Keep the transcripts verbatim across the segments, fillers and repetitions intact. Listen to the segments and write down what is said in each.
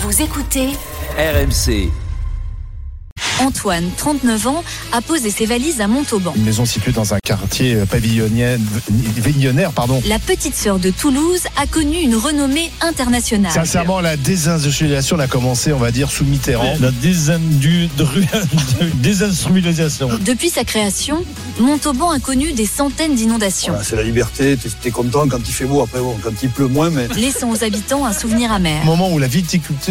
Vous écoutez R M C. Antoine, trente-neuf ans, a posé ses valises à Montauban. Une maison située dans un quartier pavillonnaire, pardon. La petite sœur de Toulouse a connu une renommée internationale. Sincèrement, la désindustrialisation a commencé, on va dire, sous Mitterrand. La désindu... désinstrumentalisation. Depuis sa création, Montauban a connu des centaines d'inondations. Voilà, c'est la liberté, t'es, t'es content quand il fait beau, après bon, quand il pleut moins, mais... Laissant aux habitants un souvenir amer. Au moment où la viticulture...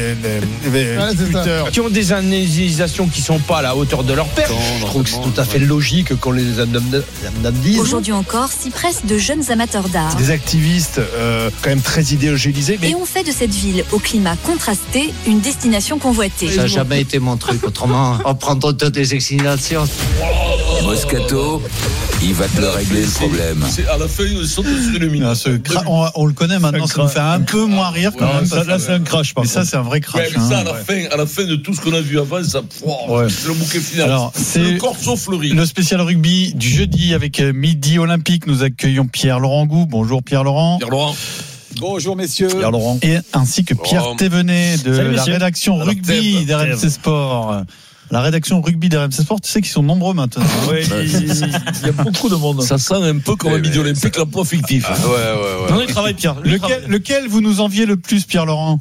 Qui ont des indemnisations qui ne sont pas à la hauteur de leur perte. Je trouve que c'est tout à fait logique qu'on les indemnise. Aujourd'hui encore, s'y pressent de jeunes amateurs d'art. Des activistes euh, quand même très idéologisés. Mais... Et on fait de cette ville au climat contrasté une destination convoitée. Ça n'a jamais été mon truc. Autrement, en prendre toutes les explications. Moscato, il va te le régler le problème. C'est à la fin, ils sont dessus le minute. Cra- on, on le connaît maintenant, ça nous fait un peu moins rire quand ouais, même. ça, Là, c'est un crash, par mais contre. Ça, c'est un vrai crash. Ouais, mais ça, hein, à la, ouais. fin, à la fin de tout ce qu'on a vu avant, ça, wow, ouais. C'est le bouquet final. Alors, c'est, c'est le corso fleuri. Le spécial rugby du jeudi avec Midi Olympique. Nous accueillons Pierre-Laurent Gou. Bonjour Pierre-Laurent. Pierre-Laurent. Bonjour messieurs. Pierre-Laurent. Et ainsi que Pierre oh. Thévenet de Salut, la rédaction Alors, rugby d'R M C Sport. La rédaction rugby d'R M C Sport, tu sais qu'ils sont nombreux maintenant. Oui, il y a beaucoup de monde. Ça sent un peu comme un midi olympique, l'emploi fictif. Ah, ouais, ouais, ouais. Non, il travaille, Pierre. Lequel, travaille. lequel vous nous enviez le plus, Pierre-Laurent?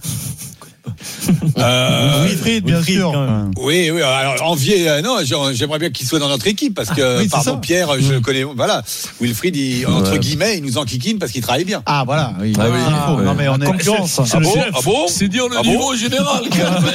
Euh, Wilfried, bien Wilfried, sûr. Oui, oui. Alors, envier, euh, non, j'aimerais bien qu'il soit dans notre équipe parce que, ah, oui, pardon, Pierre, je mmh. le connais. Voilà, Wilfried, il, entre ouais. guillemets, il nous enquiquine parce qu'il travaille bien. Ah, voilà. Oui, ah, oui. Ah, ouais. Non, mais on est concurrence. Ah, bon, ah bon c'est dire le ah niveau bon général.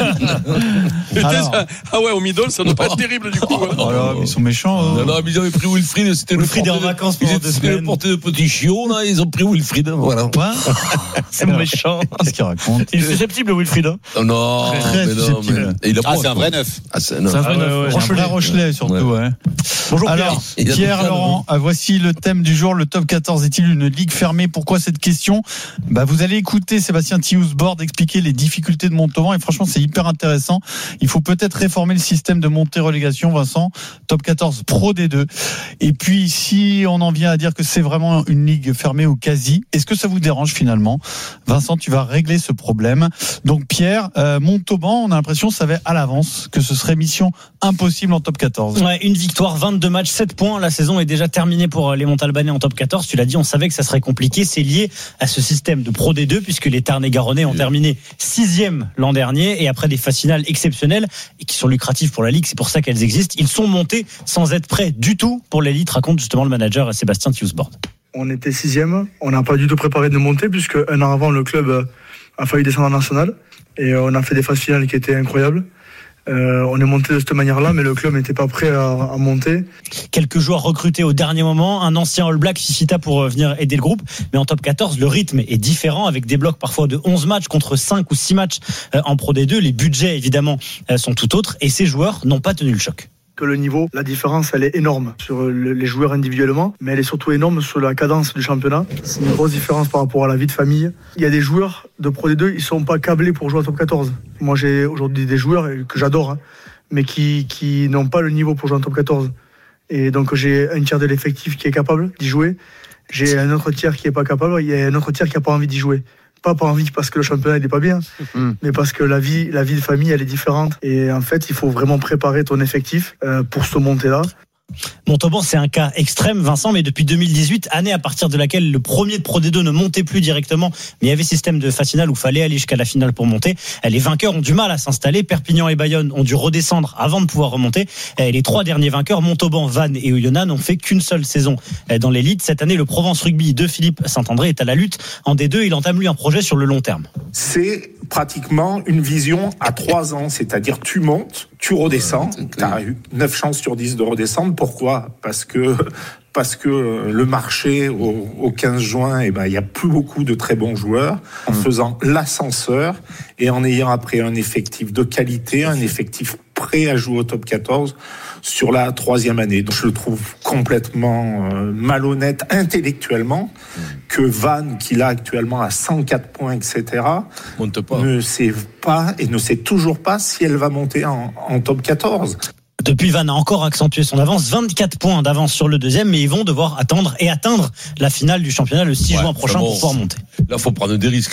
Alors, ah ouais, au middle, ça doit pas être terrible du coup. Oh, oh là, ils sont méchants. Non, non, mais ils avaient pris Wilfried. C'était Wilfried est en vacances pendant deux semaines. C'était le porté de petits chiots, là. Ils ont pris Wilfried. Voilà. C'est méchant. Qu'est-ce qu'il raconte? Il est susceptible, Wilfried. Non. Très, très mais non, mais... il a ah, c'est un vrai neuf. Ah, c'est, c'est un vrai neuf. Ouais, ouais, un vrai Rochelet, surtout. Ouais. Ouais. Bonjour Alors, Pierre. Pierre Laurent, voici le thème du jour. Le top quatorze est-il une ligue fermée? Pourquoi cette question? Bah, vous allez écouter Sébastien Tiousbord expliquer les difficultés de Montauban et franchement, c'est hyper intéressant. Il faut peut-être réformer le système de montée-relégation, Vincent. Top quatorze Pro D deux. Et puis, si on en vient à dire que c'est vraiment une ligue fermée au quasi, est-ce que ça vous dérange finalement? Vincent, tu vas régler ce problème. Donc, Pierre, euh, Montauban, on a l'impression, savait à l'avance que ce serait mission impossible en top quatorze. Ouais, une victoire, vingt-deux matchs, sept points. La saison est déjà terminée pour les Montalbanais en top quatorze. Tu l'as dit, on savait que ça serait compliqué. C'est lié à ce système de Pro D deux puisque les Tarn-et-Garonnais ont terminé sixième l'an dernier et après des phases finales exceptionnelles et qui sont lucratives pour la Ligue, c'est pour ça qu'elles existent. Ils sont montés sans être prêts du tout pour l'élite, raconte justement le manager Sébastien Tiousbord. On était sixième. On n'a pas du tout préparé de monter puisque un an avant, le club a failli descendre en national. Et on a fait des phases finales qui étaient incroyables. Euh, on est monté de cette manière-là, mais le club n'était pas prêt à, à monter. Quelques joueurs recrutés au dernier moment. Un ancien All Black, Fifita, pour venir aider le groupe. Mais en top quatorze, le rythme est différent, avec des blocs parfois de onze matchs contre cinq ou six matchs en Pro D deux. Les budgets, évidemment, sont tout autres. Et ces joueurs n'ont pas tenu le choc. Que le niveau, la différence, elle est énorme sur les joueurs individuellement, mais elle est surtout énorme sur la cadence du championnat. C'est une grosse différence par rapport à la vie de famille. Il y a des joueurs de Pro D deux, ils sont pas câblés pour jouer à top quatorze. Moi, j'ai aujourd'hui des joueurs que j'adore, hein, mais qui, qui n'ont pas le niveau pour jouer en top quatorze. Et donc, j'ai un tiers de l'effectif qui est capable d'y jouer. J'ai un autre tiers qui est pas capable. Il y a un autre tiers qui a pas envie d'y jouer. Pas par envie parce que le championnat n'est pas bien, mmh. mais parce que la vie, la vie de famille, elle est différente. Et en fait, il faut vraiment préparer ton effectif euh, pour se monter là. Montauban, c'est un cas extrême, Vincent, mais depuis deux mille dix-huit, année à partir de laquelle le premier de Pro D deux ne montait plus directement, mais il y avait système de phase finale où il fallait aller jusqu'à la finale pour monter. Les vainqueurs ont du mal à s'installer. Perpignan et Bayonne ont dû redescendre avant de pouvoir remonter. Les trois derniers vainqueurs, Montauban, Vannes et Oyonnax, n'ont fait qu'une seule saison dans l'élite. Cette année, le Provence Rugby de Philippe Saint-André est à la lutte en D deux. Il entame lui un projet sur le long terme. C'est pratiquement une vision à trois ans, c'est-à-dire tu montes, tu redescends, tu as eu neuf chances sur dix de redescendre. Pourquoi ? Parce que parce que le marché au, au quinze juin, eh ben, il n'y a plus beaucoup de très bons joueurs. En faisant l'ascenseur et en ayant après un effectif de qualité, un effectif prêt à jouer au top quatorze sur la troisième année. Donc, je le trouve complètement euh, malhonnête intellectuellement que Vannes, qui l'a actuellement à cent quatre points, et cetera, ne sait pas et ne sait toujours pas si elle va monter en, en top quatorze. Depuis, Vannes a encore accentué son avance, vingt-quatre points d'avance sur le deuxième, mais ils vont devoir attendre et atteindre la finale du championnat le six ouais, juin prochain bon, pour pouvoir monter. Là, il faut prendre des risques.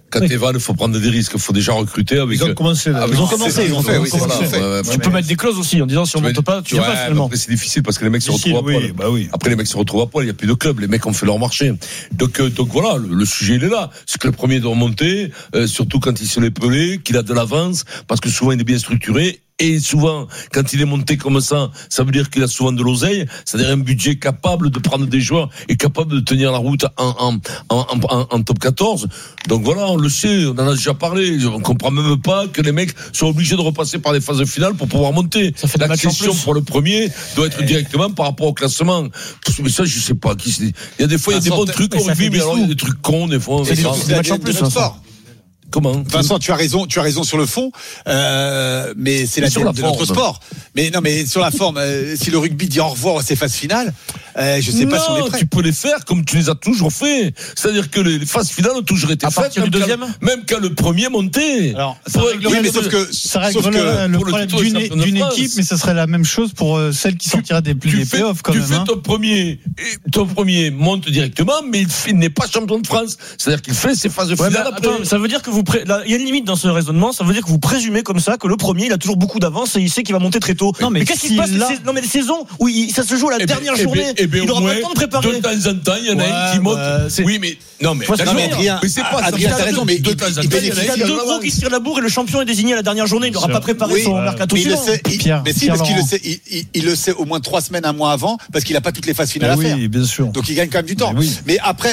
Quand oui. Evan, il faut prendre des risques, il faut déjà recruter avec. Ils ont commencé. Avec ils ont commencé. Ils ont fait. Oui, voilà, fait. Ouais, tu ouais, peux ouais. mettre des clauses aussi en disant si on monte pas, tu ouais, vas pas finalement. Après c'est difficile parce que les mecs se retrouvent à poil. Oui, bah oui. Après les mecs se retrouvent à poil, il y a plus de clubs, les mecs ont fait leur marché. Donc euh, donc voilà, le, le sujet il est là. C'est que le premier doit remonter, euh, surtout quand il se l'est pelé, qu'il a de l'avance, parce que souvent il est bien structuré. Et souvent, quand il est monté comme ça, ça veut dire qu'il a souvent de l'oseille, c'est-à-dire un budget capable de prendre des joueurs et capable de tenir la route en, en, en, en, en top quatorze. Donc voilà, on le sait, on en a déjà parlé. On comprend même pas que les mecs soient obligés de repasser par les phases finales pour pouvoir monter. Ça fait la question pour le premier doit être directement par rapport au classement. Mais ça, je sais pas qui c'est. Il y a des fois, il y a des bons trucs au rugby, mais alors il y a des trucs cons, des fois. C'est des matchs en plus, sport. Comment Vincent, tu as raison, tu as raison sur le fond, euh, mais c'est la de notre sport. Mais non, mais sur la forme, euh, si le rugby dit au revoir à ses phases finales, euh, je sais non, pas si on est prêt. Tu peux les faire comme tu les as toujours fait. C'est-à-dire que les phases finales ont toujours été à faites. Partir du deuxième, même quand le premier montait. Alors, ça réglerait oui, mais sauf que ça réglerait le, le problème d'une, d'une équipe, mais ça serait la même chose pour euh, celle qui sortira des, des playoffs quand tu même. Tu fais hein. ton premier, ton premier monte directement, mais il n'est pas champion de France. C'est-à-dire qu'il fait ses phases ouais, finales. Attends, ça veut dire que vous, pré... là, il y a une limite dans ce raisonnement. Ça veut dire que vous présumez comme ça que le premier, il a toujours beaucoup d'avance et il sait qu'il va monter très tôt. Non, mais, mais qu'est-ce qui se passe là... Non, mais les saisons où il, ça se joue à la eh dernière ben, journée, eh ben, il aura pas le temps de préparer. De temps en temps, il y en a ouais, un qui monte. Bah, oui, mais non, mais non, mais Adrien, mais c'est pas Adrien, t'as raison, mais de temps en temps, il y a deux gros qui se tirent la bourre et le champion est désigné à la dernière journée. Il n'aura pas préparé son mercato suivant. Mais si, parce qu'il le sait, il le sait au moins trois semaines, un mois avant, parce qu'il n'a pas toutes les phases finales à faire. Oui, bien sûr. Donc il gagne quand même du temps. Mais après,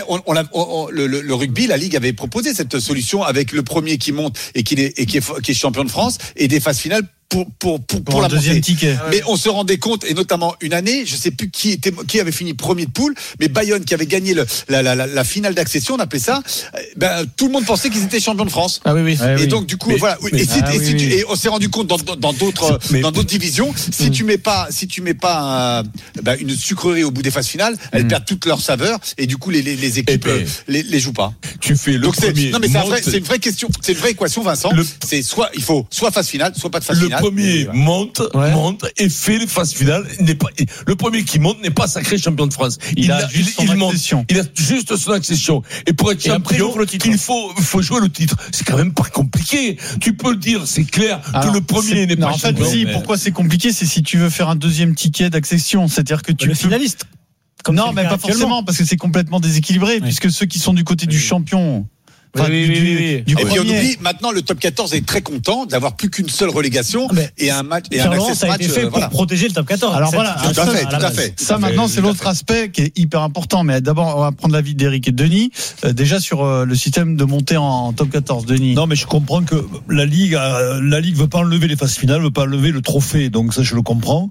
le rugby, la Ligue avait proposé cette solution avec le premier qui monte et qui est champion de France et des phases finales pour pour pour, pour, pour la deuxième ticket. Mais on se rendait compte, et notamment une année, je sais plus qui était qui avait fini premier de poule, mais Bayonne qui avait gagné le, la, la, la, la finale d'accession, on appelait ça. Ben tout le monde pensait qu'ils étaient champions de France. Ah oui oui. Et oui. donc du coup mais, voilà. Mais, et, si, ah, et, oui, si oui. Tu, et on s'est rendu compte dans dans d'autres mais, dans d'autres divisions, si mm. tu mets pas si tu mets pas un, ben, une sucrerie au bout des phases finales, elles mm. perdent toute leur saveur et du coup les les, les équipes ben, les, les jouent pas. Tu fais le donc premier. Non mais c'est, vrai, c'est une vraie question, c'est une vraie équation, Vincent. Le, c'est soit il faut soit phase finale, soit pas de phase le finale. Le premier monte, ouais. monte et fait les phases finales. N'est pas le premier qui monte n'est pas sacré champion de France. Il, il a, a juste il, son il accession. Monte, il a juste son accession. Et pour être et champion, après, il, il faut il faut jouer le titre. C'est quand même pas compliqué. Tu peux le dire, c'est clair Alors, que le premier n'est pas non, champion. En fait, si, mais... pourquoi c'est compliqué, c'est si tu veux faire un deuxième ticket d'accession, c'est-à-dire que tu le peux... finaliste. Comme non, mais pas forcément, parce que c'est complètement déséquilibré, oui. puisque ceux qui sont du côté oui. du champion. Enfin, oui, du, oui, oui, oui. Du et puis on oublie, maintenant le top quatorze est très content d'avoir plus qu'une seule relégation mais et un match et un access ça a été match fait euh, pour voilà. protéger le top quatorze. Alors voilà, tout à fait, tout à fait. Ça maintenant c'est l'autre aspect qui est hyper important. Mais d'abord on va prendre l'avis d'Éric et Denis. Euh, déjà sur euh, le système de montée en, en top quatorze, Denis. Non mais je comprends que la ligue, euh, la ligue veut pas enlever les phases finales, veut pas enlever le trophée. Donc ça je le comprends.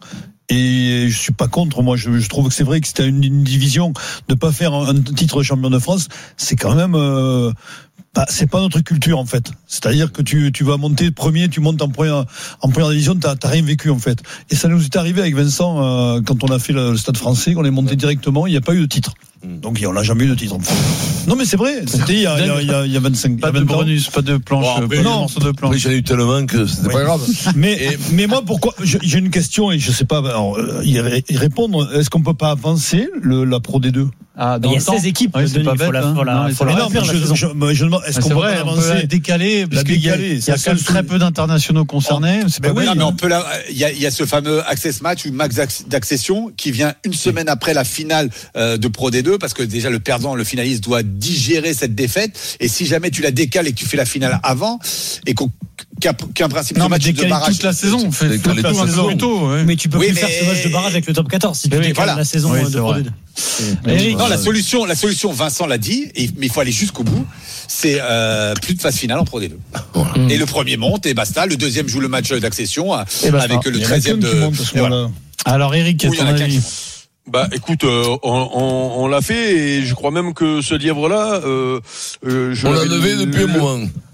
Et je suis pas contre. Moi, je, je trouve que c'est vrai que c'était une, une division de pas faire un, un titre de champion de France. C'est quand même, euh, bah, c'est pas notre culture en fait. C'est-à-dire que tu, tu vas monter premier, tu montes en première, en première division, t'as, t'as rien vécu en fait. Et ça nous est arrivé avec Vincent euh, quand on a fait le, le Stade Français, qu'on est monté directement, il n'y a pas eu de titre. Donc on n'a jamais eu de titre. Non mais c'est vrai, c'était il y a, il y a, il y a, il y a vingt-cinq pas il y a de bonus, pas de planche, bon, après, pas non, de morceau de planche. Après, j'en ai eu tellement que c'était oui. pas grave. Mais et, mais moi pourquoi j'ai une question et je sais pas alors, y, y répondre. Est-ce qu'on peut pas avancer le la Pro D deux? Ah, dans il y a seize équipes. Oui, c'est pas bête. Je me demande, est-ce qu'on peut vrai, avancer, décaler, parce qu'il y a, il y a quand très peu d'internationaux concernés. C'est pas oui, non, mais on peut là, il y a, il y a ce fameux access match ou max d'accession qui vient une semaine après la finale de Pro D deux, parce que déjà le perdant, le finaliste doit digérer cette défaite. Et si jamais tu la décales et que tu fais la finale avant et qu'on Qu'un, qu'un principe non, de match de barrage toute la saison, on fait toute la saison plutôt. Ouais. Mais tu peux oui, plus mais... faire ce match de barrage avec le top quatorze si tu décales voilà. la saison oui, de Pro D deux. Eric, non, la solution, la solution, Vincent l'a dit, et, mais il faut aller jusqu'au bout. C'est euh, plus de phase finale en Pro D deux. Mmh. Et le premier monte et basta. Le deuxième joue le match d'accession avec le treizième de. Voilà. Alors Eric, oui, ton avis? Bah écoute, euh, on, on, on l'a fait et je crois même que ce lièvre-là, euh, euh, je on l'a levé depuis un moment.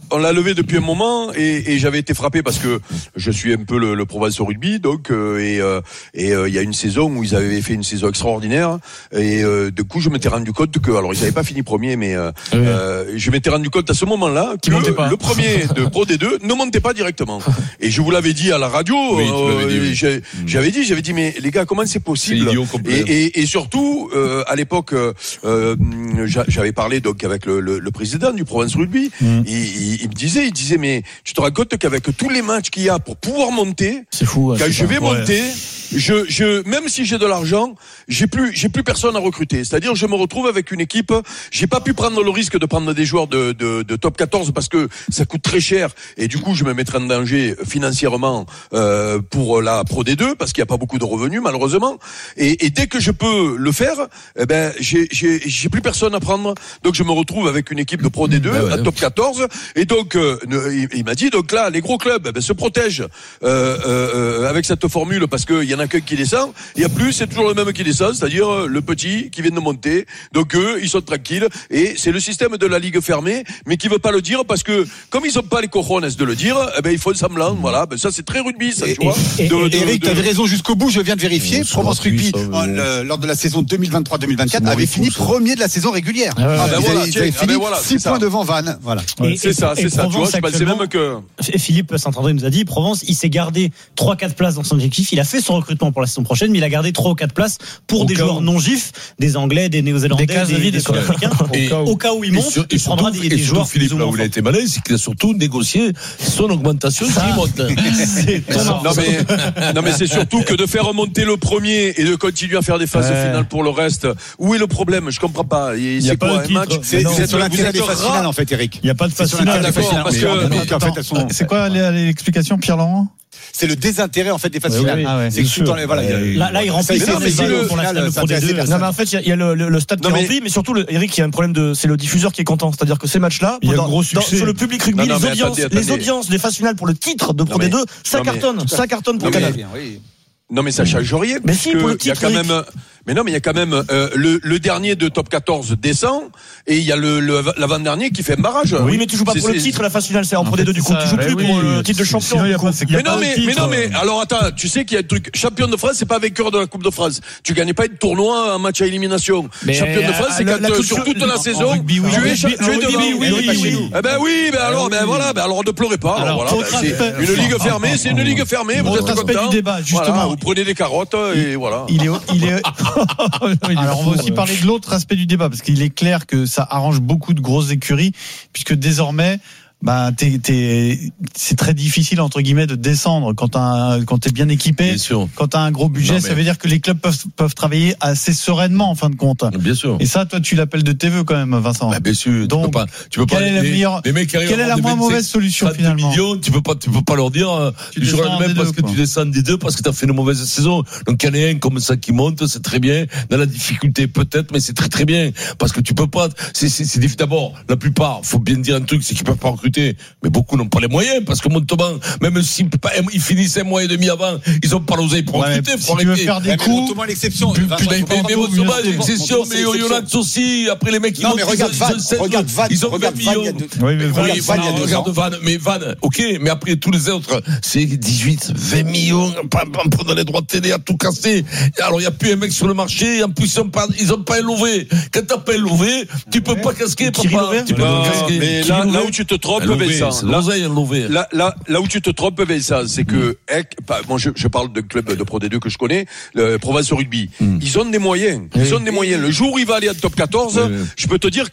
on l'a levé depuis un moment et, et j'avais été frappé parce que je suis un peu le, le Provence Rugby, donc euh, et euh, et euh, il y a une saison où ils avaient fait une saison extraordinaire et euh, du coup je m'étais rendu compte que alors ils n'avaient pas fini premier, mais euh, oui. euh, je m'étais rendu compte à ce moment-là que le premier de Pro D deux ne montait pas directement. Et je vous l'avais dit à la radio, oui, euh, dit, oui. j'ai, j'avais dit, j'avais dit mais les gars comment c'est possible? C'est et, et, et surtout euh, à l'époque euh, j'avais parlé donc avec le, le, le président du Provence Rugby. Mmh. Il, il, il me disait, il disait mais tu te rends compte qu'avec tous les matchs qu'il y a pour pouvoir monter, c'est fou. Quand c'est je ça. vais ouais. monter, je, je, même si j'ai de l'argent, j'ai plus, j'ai plus personne à recruter. C'est-à-dire, je me retrouve avec une équipe. J'ai pas pu prendre le risque de prendre des joueurs de, de, de top quatorze parce que ça coûte très cher et du coup, je me mettrais en danger financièrement euh, pour la Pro D deux parce qu'il y a pas beaucoup de revenus malheureusement. Et, et dès que je peux le faire, eh ben, j'ai, j'ai, j'ai plus personne à prendre. Donc, je me retrouve avec une équipe de Pro D deux mmh, à ouais. top quatorze. Et donc, euh, il, il m'a dit, donc là, les gros clubs eh ben, se protègent euh, euh, avec cette formule parce qu'il y en a qu'un qui descend. Il y a plus, c'est toujours le même qui descend, c'est-à-dire le petit qui vient de monter. Donc eux, ils sont tranquilles. Et c'est le système de la ligue fermée, mais qui veut pas le dire parce que comme ils ont pas les cojones de le dire, eh ben ils font semblant. Voilà, ben ça c'est très rugby, ça. Et, tu vois. Et, de, et, de, Eric, de, tu avais raison jusqu'au bout. Je viens de vérifier. Provence Rugby, ça, le, lors de la saison deux mille vingt-trois deux mille vingt-quatre, avait fini ça. premier de la saison régulière. Ah, ouais, ah, ben ils voilà, avaient, ils avaient ah, fini ben voilà, six points devant Vannes. Voilà. Et, c'est et, ça, c'est ça. Tu vois, c'est passé même que. Philippe Saint-André nous a dit, Provence, il s'est gardé trois quatre places dans son objectif. Il a fait son recrutement pour la saison prochaine, mais il a gardé trois ou quatre places pour au des joueurs où. non gifs, des Anglais, des Néo-Zélandais, des, des, des, des Sud-Africains. Et, au cas où il monte, sur, il prendra des, des joueurs. Philippe, là où il a été malin, c'est qu'il a surtout négocié son augmentation s'il monte. Non mais, non mais c'est surtout que de faire remonter le premier et de continuer à faire des phases ouais. finales pour le reste. Où est le problème? Je comprends pas. Il y a pas un match. C'est, c'est sur l'intérêt des phases finales en fait, Eric. Il n'y a pas de phase finale. C'est quoi l'explication, Pierre-Laurent? C'est le désintérêt en fait des phases oui, finales. Oui, ah ouais, c'est que dans les, voilà, euh, là, là, il remplit ses ballons pour la finale de Pro D deux. Non, mais en fait, il y a, y a le, le, le stade qui est rempli, mais surtout, le, Eric, il y a un problème de, c'est le diffuseur qui est content. C'est-à-dire que ces matchs-là, il y a dans, un gros dans, sur le public rugby, non, non, les audiences, attendez, attendez. les audiences des phases finales pour le titre de Pro D deux, ça cartonne, ça cartonne pour Canal. Non mais ça change rien. Mais si, pour le titre, il y a quand même. Mais non, mais il y a quand même euh, le, le dernier de top quatorze descend et il y a le, le l'avant-dernier qui fait un barrage. Oui, mais tu joues pas pour le titre, la phase finale, c'est en Pro D deux du coup. Tu joues plus pour le titre de champion. Mais non, mais mais non, mais alors attends, tu sais qu'il y a un truc. Champion de France, c'est pas vainqueur de la Coupe de France. Tu gagnes pas un tournoi en match à élimination. Champion de France, c'est quand sur toute la saison, tu es tu es devant. Oui, oui, oui. Eh ben oui, ben alors, ben voilà, ben alors ne pleurez pas. Alors voilà, c'est une ligue fermée, c'est une ligue fermée. Vous êtes content du débat, justement. Vous prenez des carottes et voilà. Il est il est Alors on va aussi parler de l'autre aspect du débat parce qu'il est clair que ça arrange beaucoup de grosses écuries puisque désormais bah t'es, t'es, c'est très difficile entre guillemets de descendre quand t'as quand t'es bien équipé, bien quand t'as un gros budget. Non, ça veut dire que les clubs peuvent peuvent travailler assez sereinement en fin de compte. Bien sûr. Et ça, toi, tu l'appelles de tes vœux quand même, Vincent. Bah, bien sûr. Donc, tu peux pas. Tu peux quelle pas. Est la les, meilleure, les mecs qui quelle est la moins mauvaise solution finalement millions, tu peux pas, tu peux pas leur dire tu du jour au lendemain parce que quoi. Tu descends des deux parce que t'as fait une mauvaise saison. Donc il y en a un comme ça qui monte, c'est très bien. Dans la difficulté peut-être, mais c'est très très bien parce que tu peux pas. C'est c'est, c'est d'abord la plupart. Faut bien dire un truc, c'est qu'ils peuvent pas recruter, mais beaucoup n'ont pas les moyens parce que Montauban, même si ils finissent un mois et demi avant, ils ont pas l'oseille pour ouais, recruter. Si tu veux faire des coups, Montauban l'exception. Mais Montauban l'exception, mais Oyonnax aussi. Après les mecs qui non mais regarde Vannes, regarde Vannes, ils ont vingt millions. Oui mais regarde Vannes, mais Vannes, ok, mais après tous les autres, c'est dix-huit, vingt millions, en prenant les droits de télé à tout casser. Alors il y a plus un mec sur le marché, en plus ils ont pas, ils ont pas un lové. Quand t'as pas un lové, tu peux pas casquer, papa. Tu peux pas casquer. Mais là, là où tu te trompes, Vincent. Là, là, là où tu te trompes, Vincent, c'est que, moi, je, je parle d'un club de Pro D deux que je connais, le Provence Rugby. Mm. Ils ont des moyens. Ils oui. ont des moyens. Le jour où il va aller en top quatorze, oui. je peux te dire que,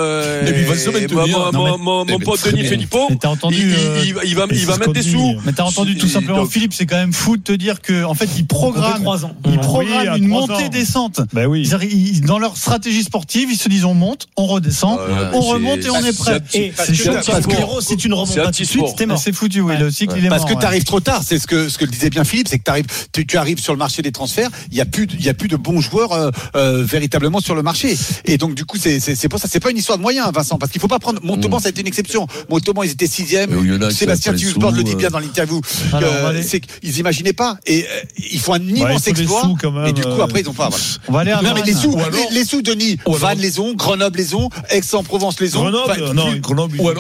mon pote Denis Philippon, il, il, il, il va, il va mettre des sous. Mais t'as entendu tout simplement, donc, Philippe, c'est quand même fou de te dire que, en fait, ils programment, ils programment une montée-descente. Bah oui. Dans leur stratégie sportive, ils se disent on monte, on redescend, on remonte et on est prêt. Et si tu ne remontes pas tout de suite, t'es mort. C'est foutu, oui, le cycle il est mort. Parce que t'arrives trop tard, c'est ce que ce que disait bien Philippe, c'est que t'arrives, tu, tu arrives sur le marché des transferts, il y a plus, il y a plus de bons joueurs euh, euh, véritablement sur le marché. Et donc du coup, c'est c'est c'est pour ça, c'est pas une histoire de moyens, Vincent, parce qu'il faut pas prendre. Montauban, ça a été une exception. Montauban, ils étaient sixième. Sébastien Thiusbord le dit bien dans l'interview. Euh, c'est qu'ils imaginaient pas. Et euh, il faut un immense exploit. Et du coup, après, ils ont pas. Voilà. On va aller à non, mais les sous, les sous, Denis, Vannes les ont, Grenoble les ont, Aix-en-Provence les ont. Grenoble, non, Grenoble. Ou alors on décide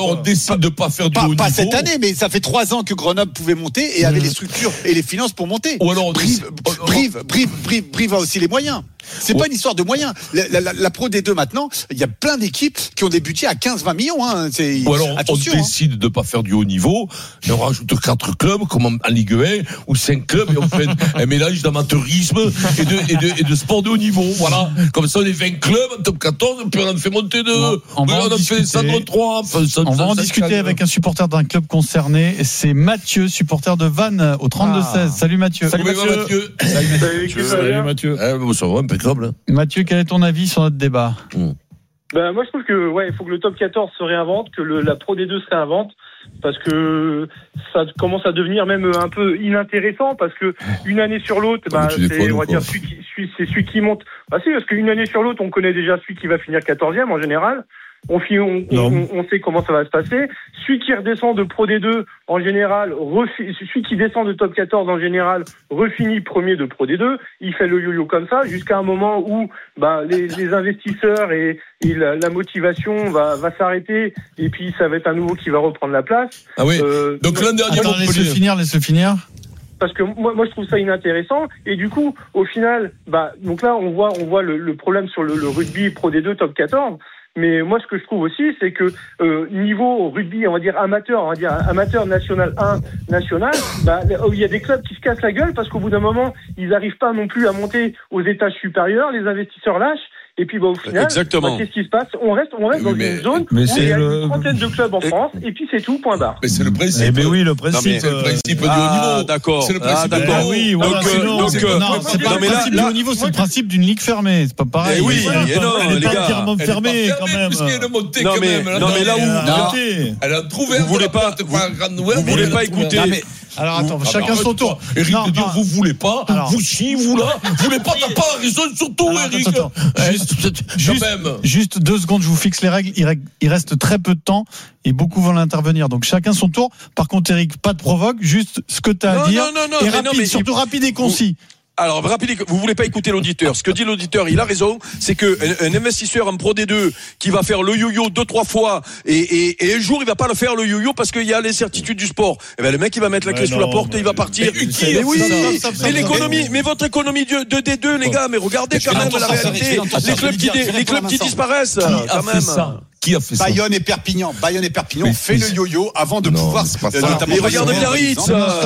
décide de pas faire du pas, haut pas niveau. cette année, mais ça fait trois ans que Grenoble pouvait monter et avait mmh. les structures et les finances pour monter. Ou alors, Brive, Brive, Brive, Brive, Brive a aussi les moyens. C'est ouais. pas une histoire de moyens. La, la, la, la Pro D deux maintenant, il y a plein d'équipes qui ont des budgets à quinze vingt millions. Hein. C'est, Ou alors on décide hein. de pas faire du haut niveau et on rajoute quatre clubs comme en Ligue un ou cinq clubs et on fait un mélange d'amateurisme et de, et, de, et de sport de haut niveau. Voilà. Comme ça on est vingt clubs en top quatorze et puis on en fait monter deux. On, on, on en fait ça dans trois. Enfin, ça, on ça, va en ça, discuter ça, avec un supporter d'un club concerné. C'est Mathieu, supporter de Vannes au trente-deux seize. Ah. Salut Mathieu. Salut Mathieu. Salut Mathieu. Salut Mathieu. Salut Mathieu. Eh, bon, ça va, impeccable. Mathieu, quel est ton avis sur notre débat? mmh. Ben, moi, je trouve que ouais, il faut que le top quatorze se réinvente, que le, la Pro D deux se réinvente, parce que ça commence à devenir même un peu inintéressant, parce que une année sur l'autre, bah, c'est, on va dire, celui qui, celui, c'est celui qui monte. Bah, si, parce qu'une année sur l'autre, on connaît déjà celui qui va finir quatorzième en général. On, on, on, on sait comment ça va se passer. Celui qui redescend de Pro D deux, en général, refi, celui qui descend de top quatorze, en général, refinit premier de Pro D deux. Il fait le yo-yo comme ça, jusqu'à un moment où bah, les, les investisseurs et, et la, la motivation va, va s'arrêter, et puis ça va être un nouveau qui va reprendre la place. Ah oui. Euh, Donc l'an dernier, attends, laisse-le finir, laisse-le finir. Parce que moi, moi, je trouve ça inintéressant. Et du coup, au final, bah, donc là, on voit, on voit le, le problème sur le, le rugby Pro D deux top quatorze. Mais moi, ce que je trouve aussi, c'est que euh, niveau rugby, on va dire amateur, on va dire amateur national un, national, bah, il y a des clubs qui se cassent la gueule parce qu'au bout d'un moment, ils n'arrivent pas non plus à monter aux étages supérieurs. Les investisseurs lâchent. Et puis, bah, au final, Exactement. Bah, qu'est-ce qui se passe? On reste, on reste dans mais, une zone mais où il y a le... une trentaine de clubs en France, et puis c'est tout, point barre. Mais c'est le principe. Eh ben oui, le principe. Non, mais c'est le principe euh... du haut niveau. Ah, d'accord. C'est le principe ah, d'accord. du haut niveau. Oui, voilà, donc, sinon, donc, c'est, euh, non, c'est pas non, le mais principe là, du haut niveau, c'est le principe d'une ligue fermée. C'est pas pareil. Eh oui, voilà, et non, elle les est pas gars. entièrement fermée, quand même. Puisqu'il y a une montée, Non, quand mais, même. non, mais là où, non. Elle a trouvé. Vous voulez pas, vous, vous voulez pas écouter. Alors attends, ah chacun bah, son tour. Eric non, de dire non. vous voulez pas, alors, vous si, vous là, vous voulez pas, t'as pas raison surtout, alors, Eric. Attends, attends. Juste, juste, juste deux secondes, je vous fixe les règles. Il reste très peu de temps et beaucoup vont intervenir. Donc chacun son tour. Par contre, Eric, pas de provoque, juste ce que tu as à dire. Non, non, non, et mais rapide, non, mais surtout rapide et concis. Alors, rapide, vous voulez pas écouter l'auditeur. Ce que dit l'auditeur, il a raison. C'est que un, un investisseur en Pro D deux qui va faire le yo-yo deux, trois fois et, et, et un jour, il va pas le faire le yo-yo parce qu'il y a l'incertitude du sport. Et ben, le mec, il va mettre la clé ouais, sous non, la porte mais... et il va partir. Mais, mais, mais oui, ça, ça, ça, ça, mais l'économie, mais votre économie de, de D deux, les gars, mais regardez quand même la réalité. Les clubs qui, les clubs qui disparaissent, quand même. Qui a fait ça? Bayonne et Perpignan. Bayonne et Perpignan ont fait le yo-yo avant de non, pouvoir. Euh, mais regardez Biarritz.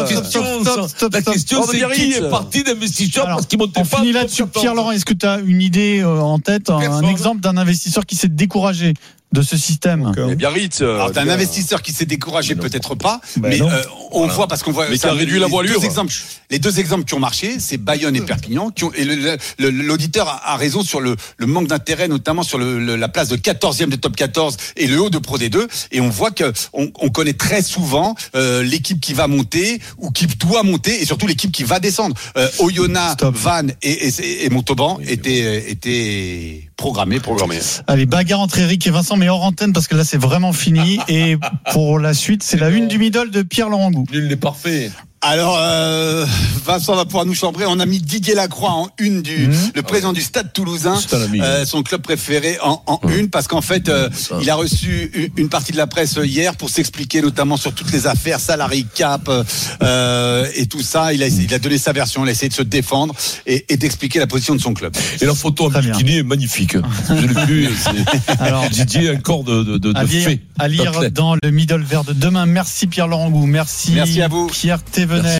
La question, c'est qui est parti d'investisseurs parce qu'ils montaient pas. On finit là-dessus. Pierre-Laurent, est-ce que tu as une idée en tête, un exemple d'un investisseur qui s'est découragé de ce système? Et Biarritz. Alors, d'un investisseur qui s'est découragé, peut-être pas, ben mais euh, on voilà. voit parce qu'on voit. Mais qui a réduit la voilure. Deux exemples, les deux exemples qui ont marché, c'est Bayonne et Perpignan, qui ont, et le, le, l'auditeur a, a raison sur le, le manque d'intérêt, notamment sur le, le, la place de quatorzième de top quatorze et le haut de Pro D deux. Et on voit que on, on connaît très souvent euh, l'équipe qui va monter ou qui doit monter, et surtout l'équipe qui va descendre. Euh, Oyonnax, Vannes et, et, et Montauban oui, étaient, étaient programmés, programmés. Allez, bagarre entre Eric et Vincent, mais hors antenne parce que là c'est vraiment fini. Et pour la suite, c'est la une du middle de Pierre-Laurent Gou. Nul n'est parfait. Alors, euh, Vincent va pouvoir nous chambrer. On a mis Didier Lacroix en une du, mmh. le président du Stade Toulousain, euh, son club préféré en, en mmh. une, parce qu'en fait, euh, il a reçu une, une partie de la presse hier pour s'expliquer, notamment sur toutes les affaires, salary cap euh, et tout ça. Il a, il a donné sa version, il a essayé de se défendre et, et d'expliquer la position de son club. Et la photo en bikini est magnifique. Je l'ai vu. Alors, Didier, un corps de, de, de, à de lire, fait. À lire dans le middle vert de demain. Merci Pierre-Laurent Gou. Merci, Merci à vous. Pierre Thévenet.